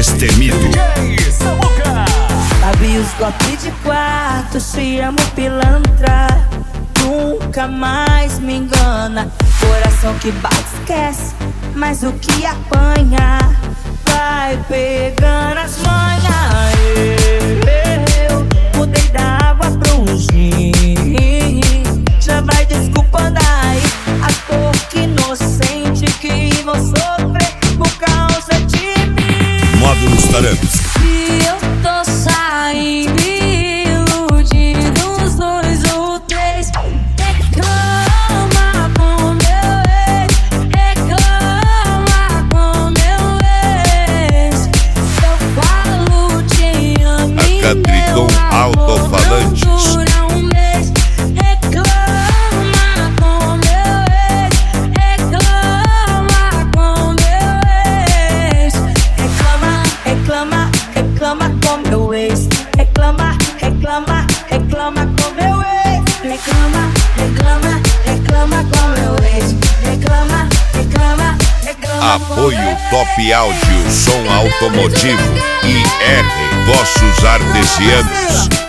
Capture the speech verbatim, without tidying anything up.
destemido. Abre os golpes de quarto, te amo pilantra. Nunca mais me engana. Coração que bate esquece, mas o que apanha vai pegando as manhas. Eu mudei da água pro gin. Já vai desculpando aí a dor que inocente que vou sofrer por causa de mim. Módulos Tarantos. E eu tô saindo iludindo uns dois ou três. Reclama com meu ex, reclama com meu ex. Eu falo te amo e meu Catriton amor Alto-Falantes. não dura um mês. Reclama com meu ex, reclama com meu ex. Reclama, reclama, reclama com meu ex. Reclama, reclama, reclama com meu ex. Reclama, reclama, reclama com meu ex. Reclama, reclama, reclama. Apoio Top Áudio, som automotivo. I R, vossos artesianos.